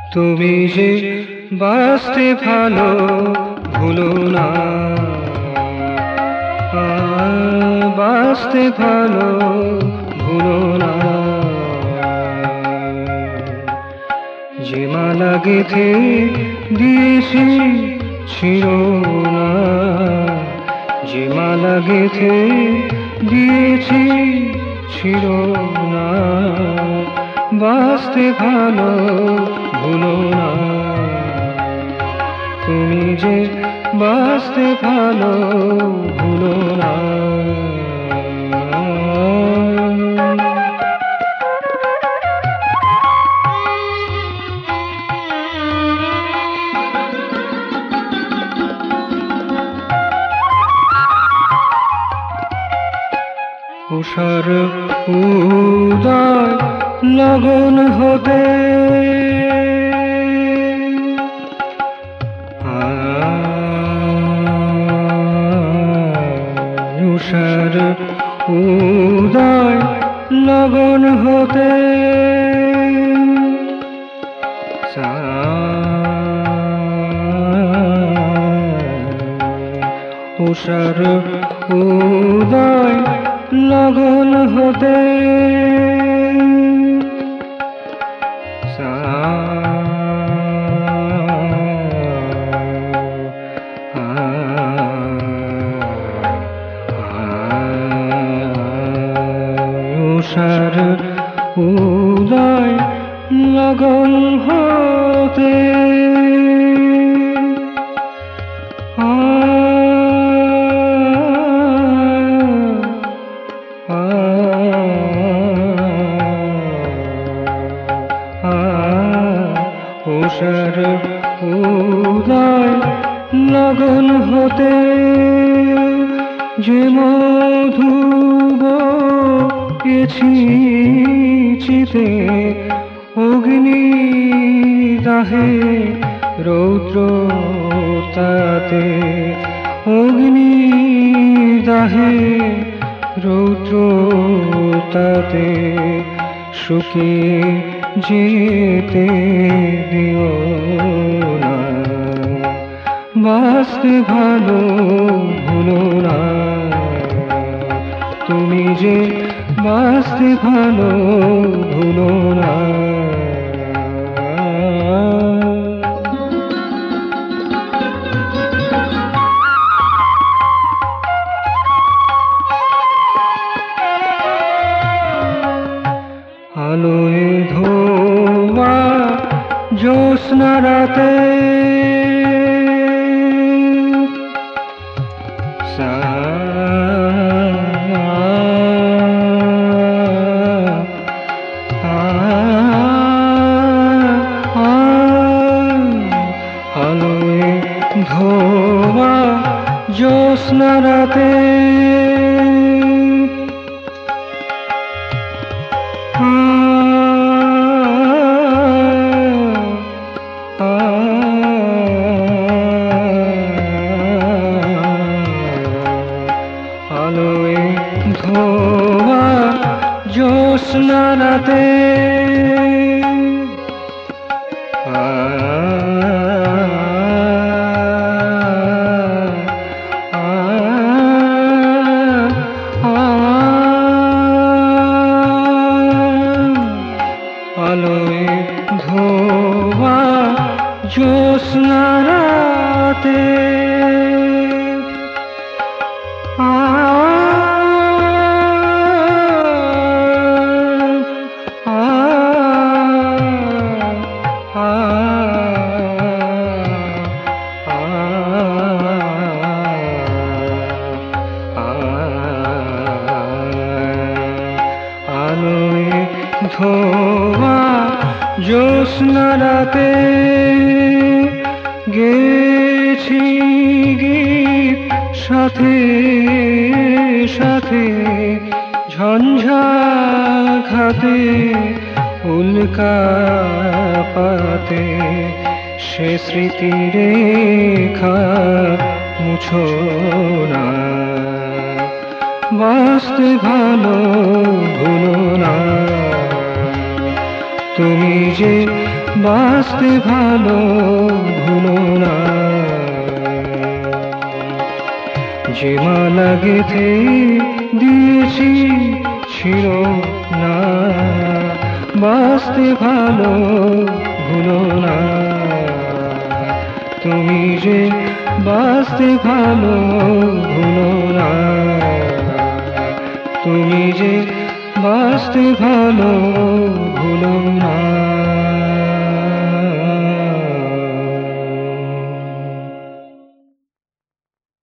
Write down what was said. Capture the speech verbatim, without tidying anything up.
তুমি যে বাঁচতে ভালো ভুলো না, বাঁচতে ভালো ভুলো না। যে মালা গেঁথে দিয়েছি ছিঁড়ো না, যে মালা গেঁথে দিয়েছি ছিঁড়ো না। বাঁচতে ভালো ভুলো না, তুমি যে বাঁচতে ভালো ভুলো না। উষার উদয় লগন হতে উষার উদয় লগন হতে উষার উদয় লগন হতে উষার উদয় লগন হতে উষার উদয় লগন হতে যে মধু বয়েছি চিতে অগ্নি দাহে রৌদ্র তাতে অগ্নি দাহে রৌদ্র তাতে শুকিয়ে যেতে দিও না। বাঁচতে ভালো ভুলো না, তুমি যে বাঁচতে ভালো ভুলো না। আলোয় ধোয়া জ্যোৎস্না রাতে আলোয় ধোয়া জ্যোৎস্না রাতে আলোয় ধোয়া জ্যোৎস্না রাতে আলোয় ধোয়া জ্যোৎস্না রাতে আলোয় ধোয়া জ্যোৎস্না রাতে গেছি গীত সাথে সাথে ঝঞ্ঝা খাতে উল্কা পাতে সে স্মৃতি রেখা মুছো না। বাঁচতে ভালো ভুলো না, তুমি যে বাঁচতে ভালো ভুলো না। যে মালা গেঁথে দিয়েছি ছিল না, বাঁচতে ভালো ভুলো না। তুমি যে বাঁচতে ভালো ভুলো না, তুমি যে বাঁচতে ভালো ভুলো না।